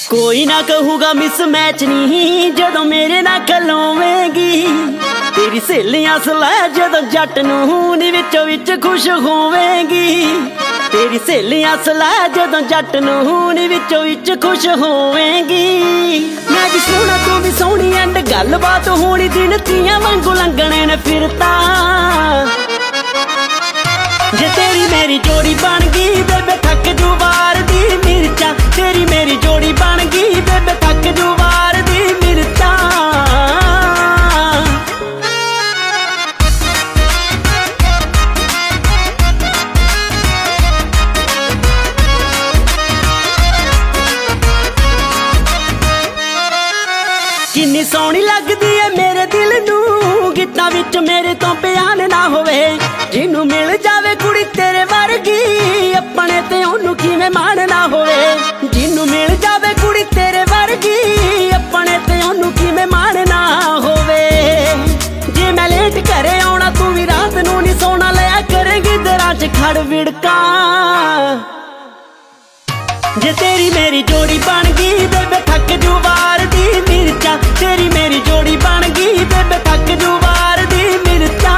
कोई ना कहूगा miss match नहीं जदों मेरे ना खलोवेगी। तेरी सहेलियां सलाह जदों जट नूं नी विचों विच खुश होवेगी। तेरी सहेलियां सलाह जदों जट नूं नी विचों विच खुश होवेगी। मैं भी सोहना तू भी सोहनी एंड गलबात होनी दिन तियां वांगू लंघणे ने फिरता। जे तेरी मेरी जोड़ी बन गई बेबे थक जू वार दी मिर्चा। तेरी मेरी जोड़ी बन गई बेबे थक जू वार दी मिर्चा। किन्नी सोहनी लगदी है मेरे दिल नूं गीतां विच मेरे तो बयान ना होवे। जिन्नू मिल जावे कुड़ी तेरे वर्गी अपने ते ओनू किवें मान ना होवे। जिन्नू मिल जावे कुड़ी तेरे वर्गी अपने ते ओनू किवें मान ना होवे। जे मैं लेट घरे आउणा तू भी रात नू नी सोना लिया करेगी दरां च खड़ विड़का। जे तेरी मेरी जोड़ी बन गई बेबे थक जू वार दी मिर्चा। तेरी मेरी जोड़ी बन गई बेबे थक जू वार दी मिर्चा।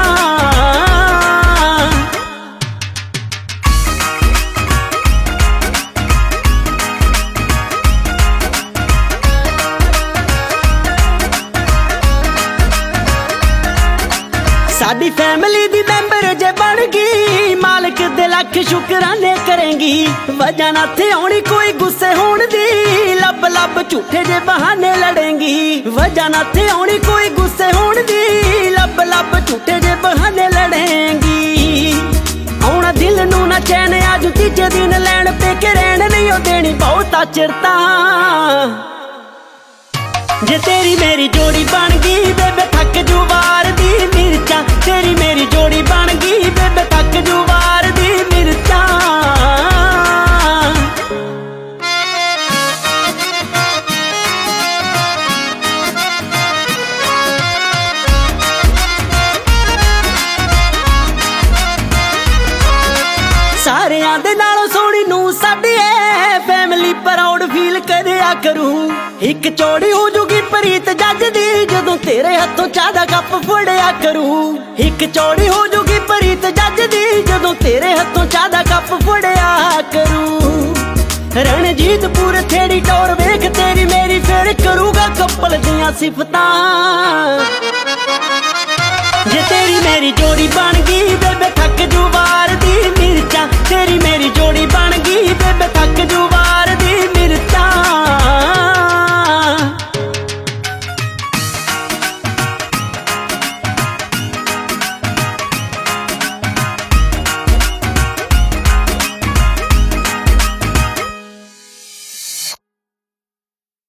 साडी फैमिली दी मैंबर जे बन गई मालिक दे लख शुकराने करेंगी। वजह ना थे आउणी कोई गुस्से होण दी लब लब झूठे जे बहाने लड़ेंगी। वजह ना थे आउणी कोई गुस्से होण दी लब लब झूठे जे बहाने लड़ेंगी। आउणा दिल नू ना चैन अज तीजे दिन लैण पे के रहन नहीं ओ देनी बहुता चिरता। जे तेरी मेरी जोड़ी बन गई बेबे थक जू वार दी मिर्चा। तेरी मेरी जोड़ी बन गई बेबे थक जू वार दी मिर्चा। सारियां दे नालों सोहनी नूं साडी ऐ फैमिली प्राउड फील करिया करूं। एक चौड़ी हो जूगी प्रीत जज दी जदों तेरे हथों चाह दा कप फड़िया करूं। एक चौड़ी हो जूगी प्रीत जज दी जदों तेरे हथों चाह दा कप फड़िया करूं। रणजीत पूरे थेड़ी टोर वेख तेरी मेरी फिर करूगा कपल दियां सिफतां। जे तेरी मेरी जोड़ी बन गई बेबे थक जू वार दी मिर्चा। तेरी मेरी जोड़ी